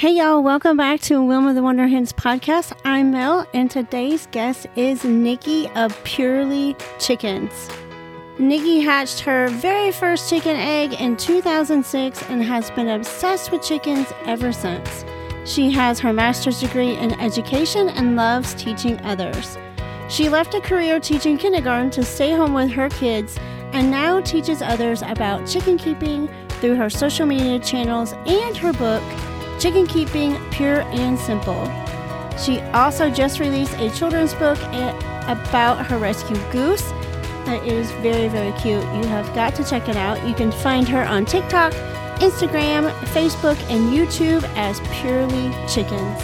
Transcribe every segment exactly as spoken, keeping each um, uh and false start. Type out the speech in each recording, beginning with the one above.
Hey y'all, welcome back to Wilma the Wonder Hens podcast. I'm Mel, and today's guest is Nikki of Purely Chickens. Nikki hatched her very first chicken egg in two thousand six and has been obsessed with chickens ever since. She has her master's degree in education and loves teaching others. She left a career teaching kindergarten to stay home with her kids and now teaches others about chicken keeping through her social media channels and her book, Chicken Keeping Pure and Simple. She also just released a children's book about her rescue goose that is very, very cute. You have got to check it out. You can find her on TikTok, Instagram, Facebook, and YouTube as Purely Chickens.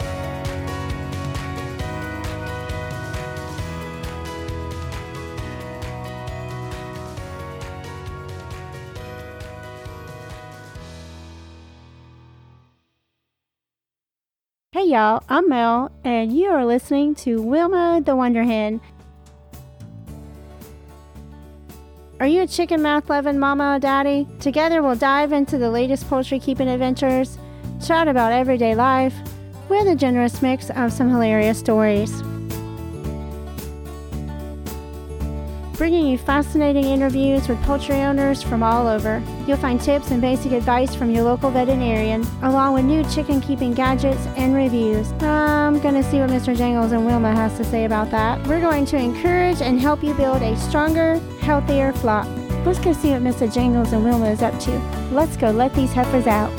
Hey y'all, I'm Mel, and you are listening to Wilma the Wonder Hen. Are you a chicken mouth loving mama or daddy? Together we'll dive into the latest poultry keeping adventures, chat about everyday life, with a generous mix of some hilarious stories. Bringing you fascinating interviews with poultry owners from all over. You'll find tips and basic advice from your local veterinarian, along with new chicken keeping gadgets and reviews. I'm going to see what Mister Jangles and Wilma has to say about that. We're going to encourage and help you build a stronger, healthier flock. Let's go see what Mister Jangles and Wilma is up to. Let's go let these heifers out.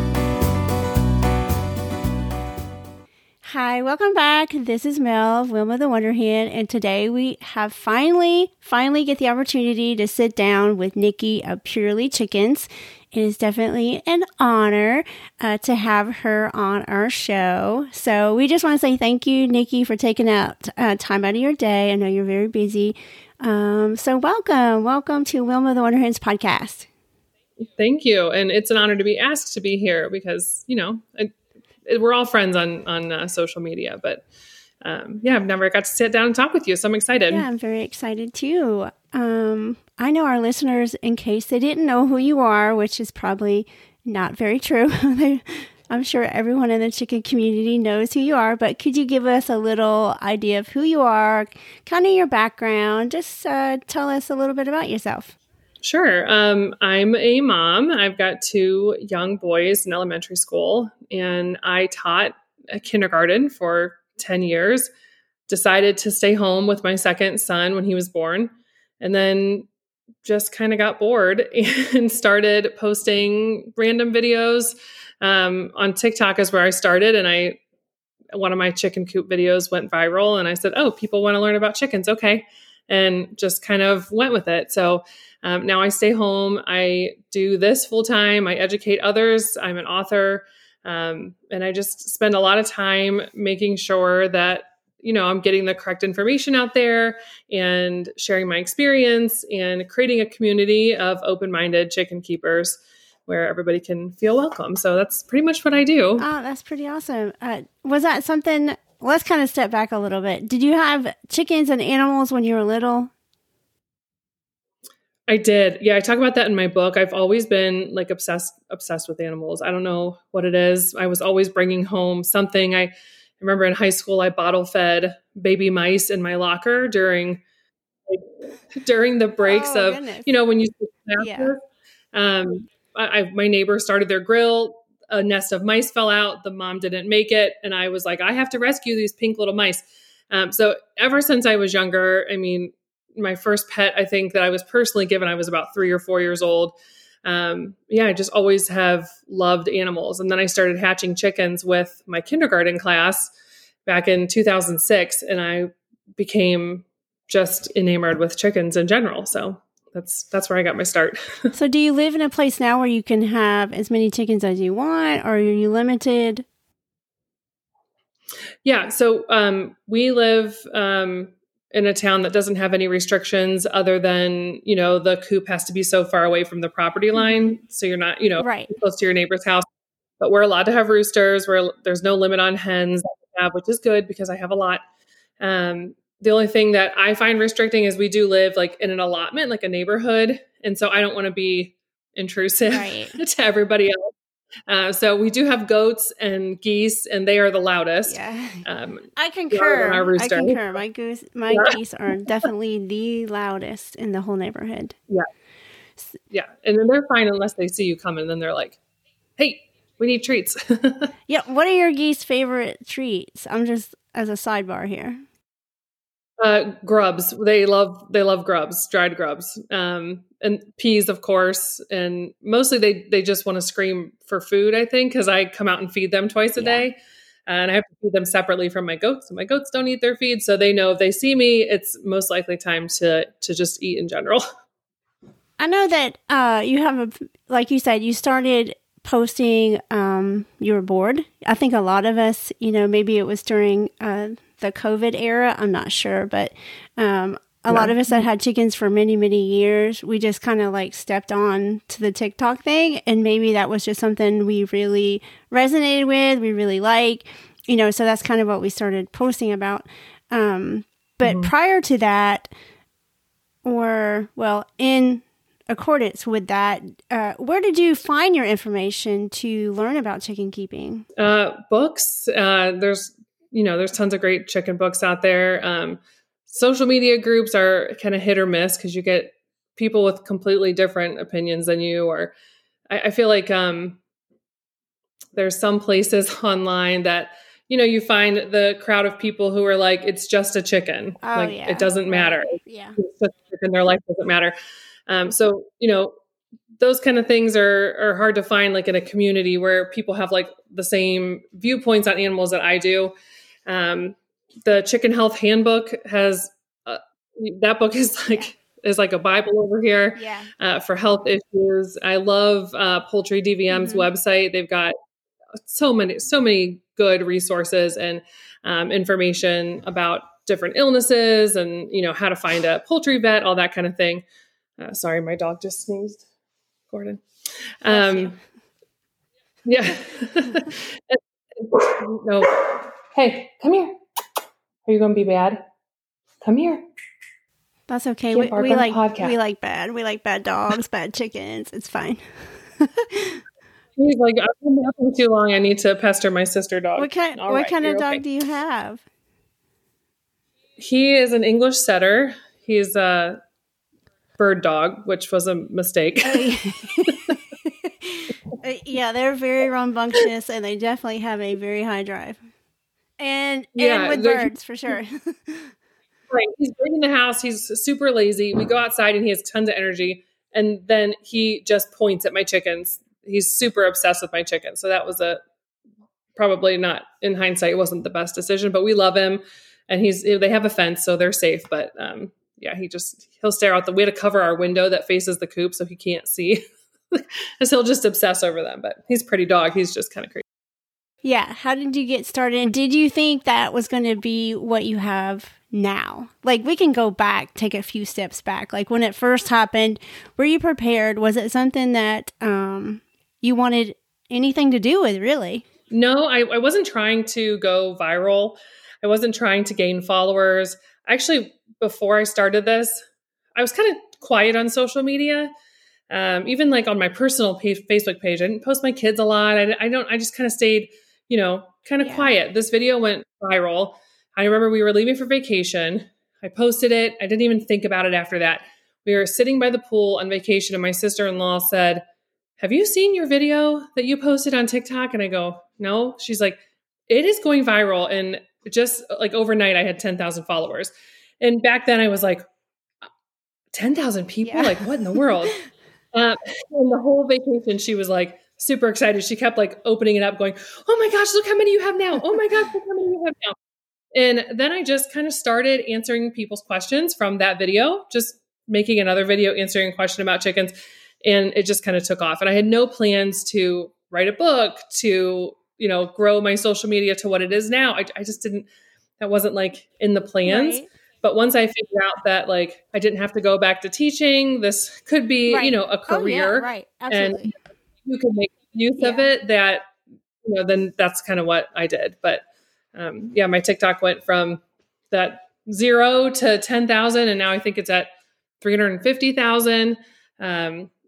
Hi, welcome back. This is Mel of Wilma the Wonder Hen, and today we have finally, finally get the opportunity to sit down with Nikki of Purely Chickens. It is definitely an honor uh, to have her on our show. So we just want to say thank you, Nikki, for taking out uh, time out of your day. I know you're very busy. Um, so welcome, welcome to Wilma the Wonder Hens podcast. Thank you, and it's an honor to be asked to be here because you know. I, We're all friends on on uh, social media, but um, yeah, I've never got to sit down and talk with you, so I'm excited. Yeah, I'm very excited too. Um, I know our listeners, in case they didn't know who you are, which is probably not very true. I'm sure everyone in the chicken community knows who you are, but could you give us a little idea of who you are, kind of your background? Just uh, tell us a little bit about yourself. Sure. Um, I'm a mom. I've got two young boys in elementary school, and I taught a kindergarten for ten years, decided to stay home with my second son when he was born, and then just kind of got bored and started posting random videos. Um, on TikTok is where I started, and I one of my chicken coop videos went viral, and I said, oh, people want to learn about chickens. Okay. And just kind of went with it. So um, now I stay home. I do this full time. I educate others. I'm an author. Um, and I just spend a lot of time making sure that, you know, I'm getting the correct information out there and sharing my experience and creating a community of open-minded chicken keepers where everybody can feel welcome. So that's pretty much what I do. Oh, that's pretty awesome. Uh, was that something... Let's kind of step back a little bit. Did you have chickens and animals when you were little? I did. Yeah, I talk about that in my book. I've always been like obsessed obsessed with animals. I don't know what it is. I was always bringing home something. I remember in high school, I bottle fed baby mice in my locker during like, during the breaks oh, of, goodness. you know, when you yeah. um, I, I, my neighbor started their grill. A nest of mice fell out. The mom didn't make it. And I was like, I have to rescue these pink little mice. Um, so ever since I was younger, I mean, my first pet, I think that I was personally given, I was about three or four years old. Um, yeah, I just always have loved animals. And then I started hatching chickens with my kindergarten class back in two thousand six. And I became just enamored with chickens in general. So That's that's where I got my start. So do you live in a place now where you can have as many chickens as you want, or are you limited? Yeah. So um, we live um, in a town that doesn't have any restrictions other than, you know, the coop has to be so far away from the property line. So you're not, you know, right. close to your neighbor's house. But we're allowed to have roosters. Where there's no limit on hens, which is good because I have a lot. Um, The only thing that I find restricting is we do live like in an allotment, like a neighborhood. And so I don't want to be intrusive right. to everybody else. Uh, so we do have goats and geese, and they are the loudest. Yeah, um, I concur. Our I concur. My goose, my yeah. geese are definitely the loudest in the whole neighborhood. Yeah, yeah, and then they're fine unless they see you coming. Then they're like, "Hey, we need treats." Yeah, what are your geese' favorite treats? I'm just as a sidebar here. Uh, grubs. They love they love grubs, dried grubs, um, and peas, of course. And mostly they they just want to scream for food. I think because I come out and feed them twice a yeah. day, and I have to feed them separately from my goats. And my goats don't eat their feed, so they know if they see me, it's most likely time to to just eat in general. I know that uh, you have a like you said, you started posting. Um, you were bored. I think a lot of us, you know, maybe it was during. Uh, the COVID era, I'm not sure, but um, a yeah. lot of us that had chickens for many, many years, we just kind of like stepped on to the TikTok thing. And maybe that was just something we really resonated with, we really like, you know, so that's kind of what we started posting about. Um, but mm-hmm. prior to that, or well, in accordance with that, uh, where did you find your information to learn about chicken keeping? Uh, books. Uh, there's You know, there's tons of great chicken books out there. Um, social media groups are kind of hit or miss because you get people with completely different opinions than you. Or I, I feel like um, there's some places online that, you know, you find the crowd of people who are like, it's just a chicken. Oh, like yeah. it doesn't matter. Yeah. It's just a chicken. Their life doesn't matter. Um, so, you know, those kind of things are, are hard to find like in a community where people have like the same viewpoints on animals that I do. Um, the Chicken Health Handbook has, uh, that book is like, yeah. is like a Bible over here yeah. uh, for health issues. I love uh, Poultry D V M's mm-hmm. website. They've got so many, so many good resources and um, information about different illnesses and, you know, how to find a poultry vet, all that kind of thing. Uh, sorry, my dog just sneezed, Gordon. Um, yeah. No. Hey, come here. Are you going to be bad? Come here. That's okay. We, we like we like bad. We like bad dogs, bad chickens. It's fine. He's like, I've been napping too long. I need to pester my sister dog. What kind? All what right, kind of dog okay. do you have? He is an English setter. He's a bird dog, which was a mistake. Yeah, they're very rambunctious, and they definitely have a very high drive. And, yeah, and with birds, for sure. Right. He's big in the house. He's super lazy. We go outside and he has tons of energy. And then he just points at my chickens. He's super obsessed with my chickens. So that was a probably not, in hindsight, it wasn't the best decision, but we love him. And he's they have a fence, so they're safe. But um, yeah, he just, he'll stare out the, we had to cover our window that faces the coop so he can't see. Because he'll just obsess over them. But he's a pretty dog. He's just kind of crazy. Yeah. How did you get started? And did you think that was going to be what you have now? Like, we can go back, take a few steps back. Like, when it first happened, were you prepared? Was it something that um, you wanted anything to do with, really? No, I, I wasn't trying to go viral. I wasn't trying to gain followers. Actually, before I started this, I was kind of quiet on social media. Um, even like on my personal page, Facebook page, I didn't post my kids a lot. I, I don't, I just kind of stayed, you know, kind of yeah. quiet. This video went viral. I remember we were leaving for vacation. I posted it. I didn't even think about it after that. We were sitting by the pool on vacation and my sister-in-law said, "Have you seen your video that you posted on TikTok?" And I go, "No." She's like, "It is going viral." And just like overnight, I had ten thousand followers. And back then I was like, ten thousand people? Yeah. Like, what in the world? Um, and the whole vacation, she was like super excited. She kept like opening it up going, "Oh my gosh, look how many you have now. Oh my gosh, look how many you have now." And then I just kind of started answering people's questions from that video, just making another video answering a question about chickens. And it just kind of took off. And I had no plans to write a book, to, you know, grow my social media to what it is now. I, I just didn't, that wasn't like in the plans. Right. But once I figured out that like I didn't have to go back to teaching, this could be, right. you know, a career. Oh, yeah, right. Absolutely. And you can make use yeah. of it, that, you know, then that's kind of what I did. But um, yeah, my TikTok went from that zero to ten thousand. And now I think it's at three hundred fifty thousand. Um,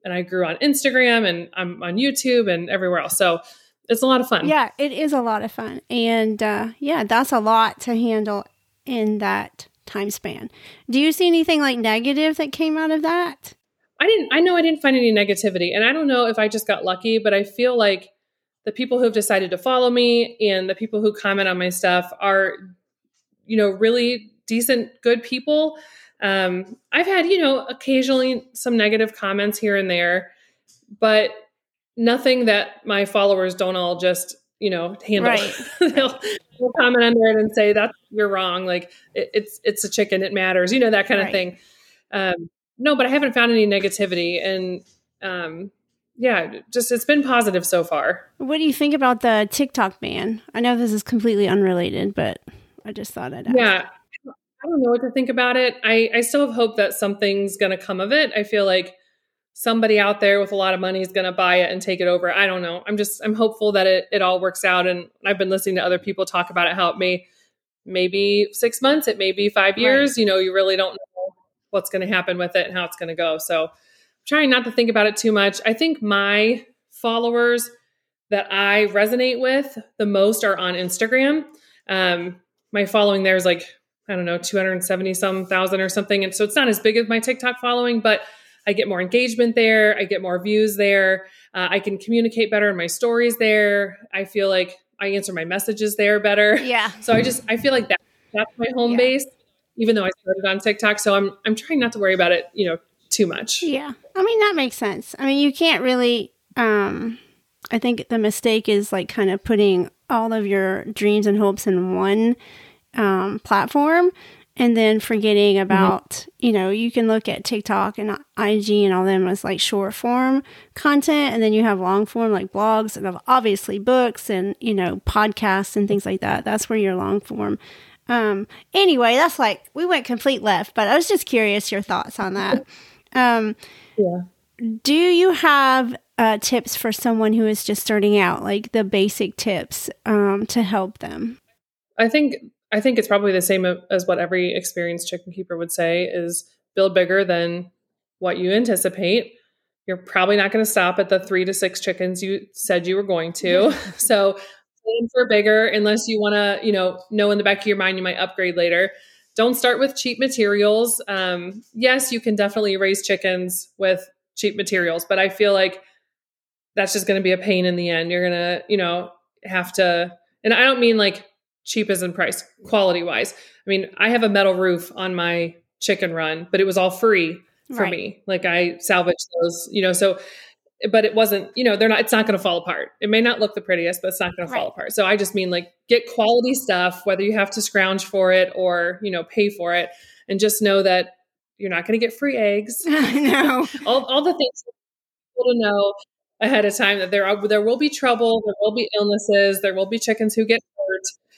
and I grew on Instagram and I'm on YouTube and everywhere else. So it's a lot of fun. Yeah, it is a lot of fun. And uh, yeah, that's a lot to handle in that time span. Do you see anything like negative that came out of that? I didn't, I know I didn't find any negativity, and I don't know if I just got lucky, but I feel like the people who have decided to follow me and the people who comment on my stuff are, you know, really decent, good people. Um, I've had, you know, occasionally some negative comments here and there, but nothing that my followers don't all just, you know, handle. Right. they'll, they'll comment under it and say, that's, you're wrong. Like it, it's, it's a chicken. It matters, you know, that kind right. of thing. Um, no, but I haven't found any negativity, and, um, yeah, just, it's been positive so far. What do you think about the TikTok ban? I know this is completely unrelated, but I just thought I'd ask. Yeah. I don't know what to think about it. I, I still have hope that something's going to come of it. I feel like somebody out there with a lot of money is going to buy it and take it over. I don't know. I'm just, I'm hopeful that it, it all works out. And I've been listening to other people talk about it, how it may, maybe six months, it may be five years. Right. You know, you really don't know what's going to happen with it and how it's going to go. So I'm trying not to think about it too much. I think my followers that I resonate with the most are on Instagram. Um, my following there is like, I don't know, two hundred seventy some thousand or something. And so it's not as big as my TikTok following, but I get more engagement there. I get more views there. Uh, I can communicate better in my stories there. I feel like I answer my messages there better. Yeah. So I just, I feel like that that's my home yeah. base, even though I started on TikTok. So I'm, I'm trying not to worry about it, you know, too much. Yeah. I mean, that makes sense. I mean, you can't really, um, I think the mistake is like kind of putting all of your dreams and hopes in one um, platform. And then forgetting about, mm-hmm. you know, you can look at TikTok and I G and all them as like short form content. And then you have long form like blogs and obviously books and, you know, podcasts and things like that. That's where your long form. Um, anyway, that's like, we went complete left, but I was just curious your thoughts on that. Um, yeah. Do you have uh, tips for someone who is just starting out, like the basic tips um, to help them? I think I think it's probably the same as what every experienced chicken keeper would say is build bigger than what you anticipate. You're probably not going to stop at the three to six chickens you said you were going to. So aim for bigger unless you want to, you know, know in the back of your mind you might upgrade later. Don't start with cheap materials. Um, yes, you can definitely raise chickens with cheap materials, but I feel like that's just going to be a pain in the end. You're going to, you know, have to, and I don't mean like cheap as in price, quality wise. I mean, I have a metal roof on my chicken run, but it was all free for right. me. Like I salvaged those, you know, so, but it wasn't, you know, they're not, it's not going to fall apart. It may not look the prettiest, but it's not going right. to fall apart. So I just mean like get quality stuff, whether you have to scrounge for it or, you know, pay for it, and just know that you're not going to get free eggs. No. all, all the things people to know ahead of time that there are, there will be trouble. There will be illnesses. There will be chickens who get hurt.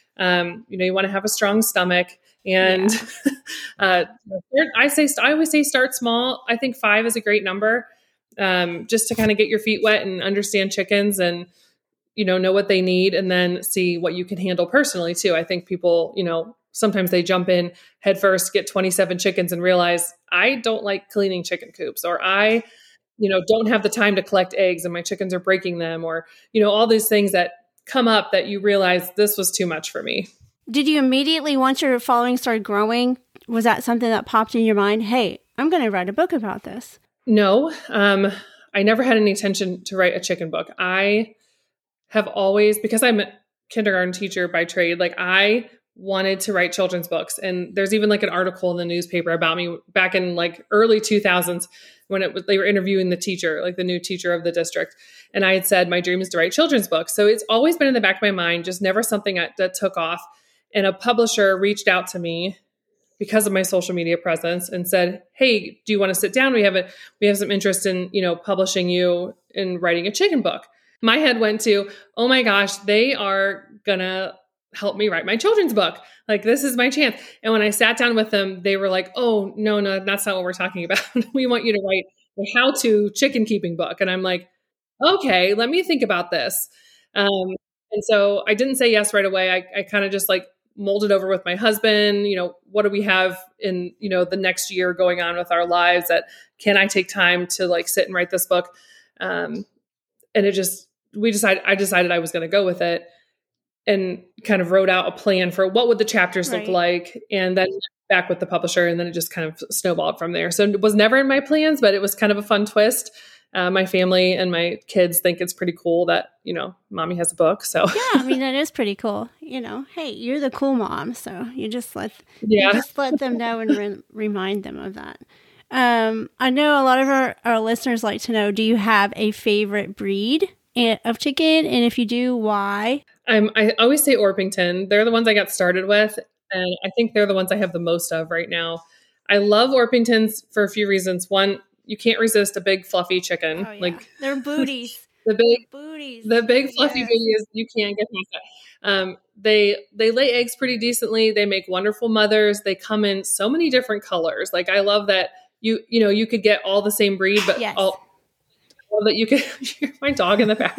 Um, you know, you want to have a strong stomach, and yeah. uh, I say, I always say start small. I think five is a great number, um, just to kind of get your feet wet and understand chickens and, you know, know what they need, and then see what you can handle personally too. I think people, you know, sometimes they jump in head first, get twenty-seven chickens and realize I don't like cleaning chicken coops, or I, you know, don't have the time to collect eggs and my chickens are breaking them, or, you know, all these things that come up that you realize this was too much for me. Did you immediately, once your following started growing, was that something that popped in your mind? Hey, I'm going to write a book about this. No, um, I never had any intention to write a chicken book. I have always, because I'm a kindergarten teacher by trade, like I wanted to write children's books. And there's even like an article in the newspaper about me back in like early two thousands when it was, they were interviewing the teacher, like the new teacher of the district. And I had said, my dream is to write children's books. So it's always been in the back of my mind, just never something that, that took off. And a publisher reached out to me because of my social media presence and said, hey, do you want to sit down? We have a, we have some interest in, you know, publishing you in writing a chicken book. My head went to, oh my gosh, they are going to help me write my children's book. Like, this is my chance. And when I sat down with them, they were like, oh, no, no, that's not what we're talking about. We want you to write a how-to chicken keeping book. And I'm like, okay, let me think about this. Um, and so I didn't say yes right away. I, I kind of just like mold it over with my husband. You know, what do we have in, you know, the next year going on with our lives that can I take time to like sit and write this book? Um, and it just, we decided, I decided I was going to go with it and kind of wrote out a plan for what would the chapters Right. look like. And then back with the publisher. And then it just kind of snowballed from there. So it was never in my plans, but it was kind of a fun twist. Uh, my family and my kids think it's pretty cool that, you know, mommy has a book. So yeah, I mean, that is pretty cool. You know, hey, you're the cool mom. So you just let, yeah. you just let them know and re- remind them of that. Um, I know a lot of our, our listeners like to know, do you have a favorite breed of chicken? And if you do, why? I'm, I always say Orpington. They're the ones I got started with. And I think they're the ones I have the most of right now. I love Orpingtons for a few reasons. One, you can't resist a big fluffy chicken. Oh, yeah. Like they're booties. the big They're booties. The big fluffy Yes. babies, you can't get past that. Um, they they lay eggs pretty decently. They make wonderful mothers. They come in so many different colors. Like I love that you you know you could get all the same breed, but Yes. all I love that you could. Hear my dog in the back.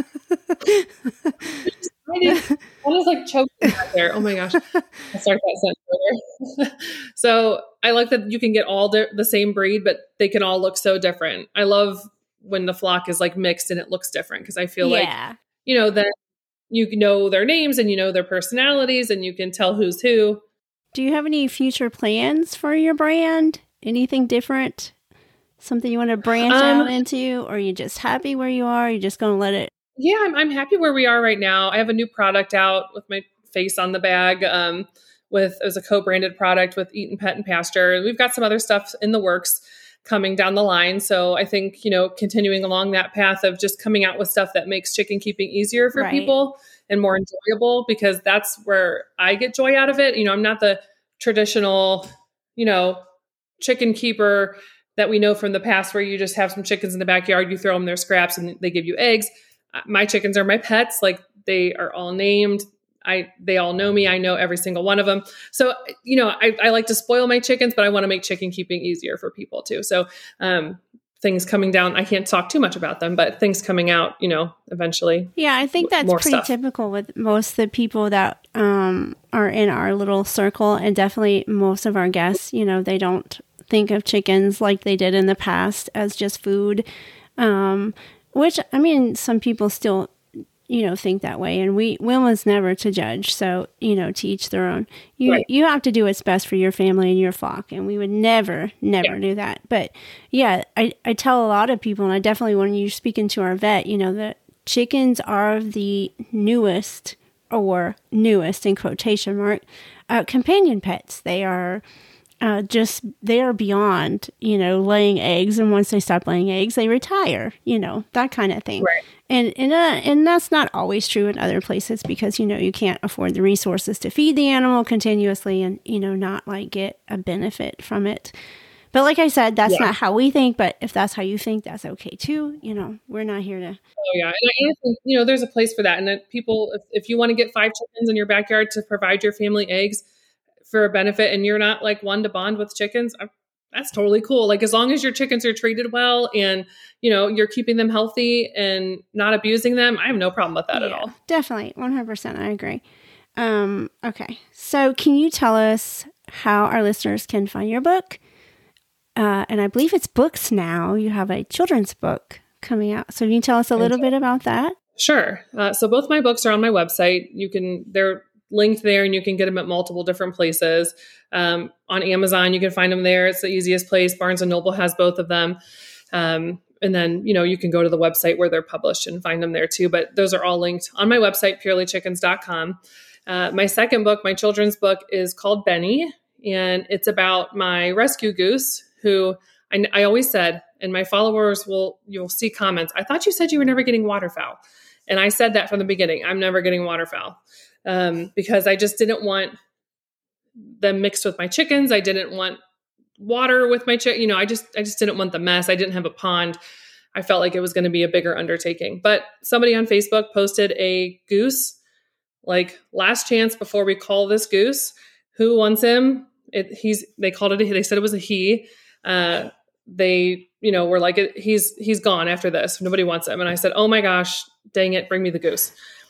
One is like choking back there. Oh my gosh! I'll start that sentence later. So I like that you can get all di- the same breed, but they can all look so different. I love when the flock is like mixed and it looks different because I feel yeah. like you know that you know their names and you know their personalities and you can tell who's who. Do you have any future plans for your brand? Anything different? Something you want to branch Um, out into? Or are you just happy where you are? You're just going to let it? Yeah, I'm, I'm happy where we are right now. I have a new product out with my face on the bag. Um, with it was a co-branded product with Eaton Pet and Pasture. We've got some other stuff in the works coming down the line. So I think, you know, continuing along that path of just coming out with stuff that makes chicken keeping easier for Right. people and more enjoyable, because that's where I get joy out of it. You know, I'm not the traditional, you know, chicken keeper that we know from the past where you just have some chickens in the backyard, you throw them their scraps and they give you eggs. My chickens are my pets. Like they are all named. I, they all know me. I know every single one of them. So, you know, I, I like to spoil my chickens, but I want to make chicken keeping easier for people too. So, um, things coming down, I can't talk too much about them, but things coming out, you know, eventually. Yeah, I think that's more pretty stuff. typical with most of the people that um, are in our little circle, and definitely most of our guests. You know, they don't think of chickens like they did in the past as just food, um, which, I mean, some people still, you know, think that way. And we, Wilma's never to judge. So, you know, to each their own. You Right. you have to do what's best for your family and your flock. And we would never, never Yeah. do that. But yeah, I, I tell a lot of people, and I definitely, when you're speaking to our vet, you know, that chickens are the newest, or newest in quotation mark, uh, companion pets. They are uh, just, they are beyond, you know, laying eggs. And once they stop laying eggs, they retire, you know, that kind of thing. Right. And and, uh, and that's not always true in other places, because, you know, you can't afford the resources to feed the animal continuously and, you know, not like get a benefit from it. But like I said, that's Yeah. not how we think. But if that's how you think, that's okay too. You know, we're not here to. Oh yeah. And I, and I think, you know, there's a place for that. And that people, if, if you want to get five chickens in your backyard to provide your family eggs for a benefit, and you're not like one to bond with chickens, I, that's totally cool. Like as long as your chickens are treated well and, you know, you're keeping them healthy and not abusing them, I have no problem with that Yeah, at all. definitely. one hundred percent. I agree. Um, okay. So can you tell us how our listeners can find your book? Uh, and I believe it's books now. You have a children's book coming out. So can you tell us a little bit about that? Sure. Uh, so both my books are on my website. You can, they're linked there and you can get them at multiple different places. Um, on Amazon, you can find them there. It's the easiest place. Barnes and Noble has both of them. Um, and then, you know, you can go to the website where they're published and find them there too. But those are all linked on my website, purely chickens dot com. Uh, my second book, my children's book, is called Benny. And it's about my rescue goose who I, I always said, and my followers will, you'll see comments, I thought you said you were never getting waterfowl. And I said that from the beginning. I'm never getting waterfowl um, because I just didn't want them mixed with my chickens. I didn't want water with my chicken. You know, I just, I just didn't want the mess. I didn't have a pond. I felt like it was going to be a bigger undertaking, but somebody on Facebook posted a goose, like last chance before we call this goose, who wants him? It, he's, they called it, a, they said it was a he. Uh, they, you know, were like, he's, he's gone after this. Nobody wants him. And I said, oh my gosh, dang it, bring me the goose.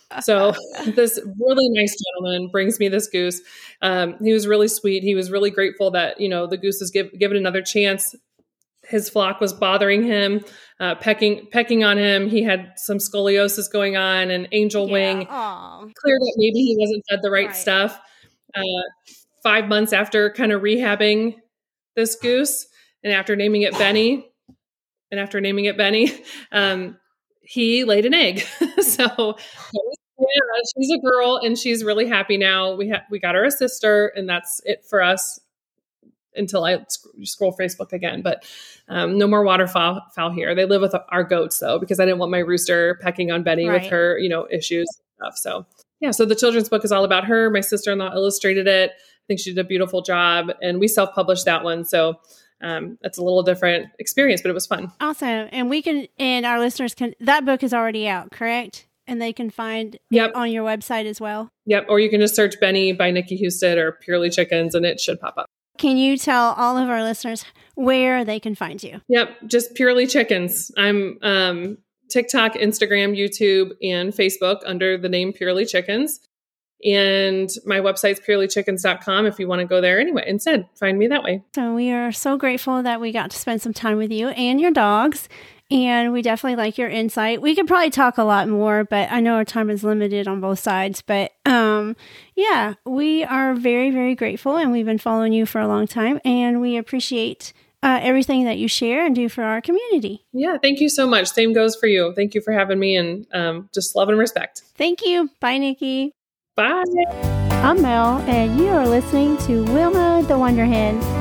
So this really nice gentleman brings me this goose. Um, he was really sweet. He was really grateful that, you know, the goose was give, given another chance. His flock was bothering him, uh, pecking, pecking on him. He had some scoliosis going on, and angel Yeah. wing. Aw. Clear that maybe he wasn't fed the right, Right. stuff. Uh, five months after kind of rehabbing this goose, and after naming it Benny, and after naming it Benny, um, he laid an egg. So yeah, she's a girl, and she's really happy now. We ha- we got her a sister, and that's it for us until I sc- scroll Facebook again. But um, no more waterfowl fowl here. They live with our goats though, because I didn't want my rooster pecking on Benny Right. with her, you know, issues and stuff. So yeah, so the children's book is all about her. My sister-in-law illustrated it. I think she did a beautiful job, and we self-published that one. So um, that's a little different experience, but it was fun. Awesome. And we can, and our listeners can, that book is already out, correct? And they can find Yep. it on your website as well. Yep. Or you can just search Benny by Nikki Husted or Purely Chickens, and it should pop up. Can you tell all of our listeners where they can find you? Yep. Just Purely Chickens. I'm um, TikTok, Instagram, YouTube, and Facebook under the name Purely Chickens. And my website's purely chickens dot com if you want to go there anyway. Instead, find me that way. So we are so grateful that we got to spend some time with you and your dogs. And we definitely like your insight. We could probably talk a lot more, but I know our time is limited on both sides. But um, yeah, we are very, very grateful. And we've been following you for a long time. And we appreciate uh, everything that you share and do for our community. Yeah. Thank you so much. Same goes for you. Thank you for having me, and um, just love and respect. Thank you. Bye, Nikki. Bye. I'm Mel, and you are listening to Wilma the Wonder Hen.